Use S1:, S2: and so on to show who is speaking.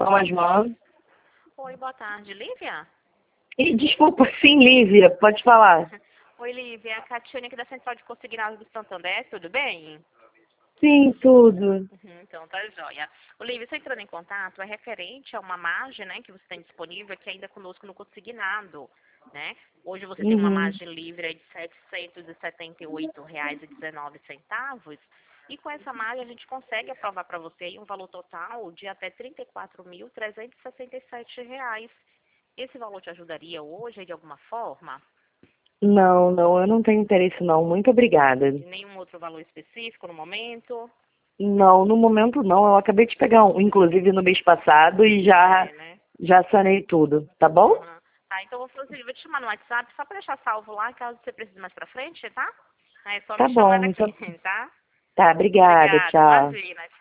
S1: Thomas Mann.
S2: Oi, boa tarde, Lívia?
S1: Desculpa, sim, Lívia, pode falar.
S2: Oi, Lívia, a Catiane aqui da Central de Consignado do Santander, tudo bem?
S1: Sim, tudo.
S2: Então, tá joia. O Lívia, você entrando em contato, é referente a uma margem, né, que você tem disponível aqui ainda conosco no Consignado, né? Hoje você tem uma
S1: Uhum.
S2: margem livre aí de R$ 778,19. E com essa margem a gente consegue aprovar para você aí um valor total de até R$ 34.367. Esse valor te ajudaria hoje aí de alguma forma?
S1: Não, não, eu não tenho interesse não. Muito obrigada.
S2: Nenhum outro valor específico no momento?
S1: Não, no momento não. Eu acabei de pegar um, inclusive no mês passado, e já,
S2: É, né?
S1: já sanei tudo, tá bom?
S2: Uhum. Tá, então eu vou fazer vou te chamar no WhatsApp só para deixar salvo lá, caso você precise mais pra frente, tá? É só
S1: Tá
S2: me chamar
S1: bom,
S2: aqui,
S1: então.
S2: tá?
S1: Tá, obrigada,
S2: Obrigada,
S1: tchau.
S2: imagina.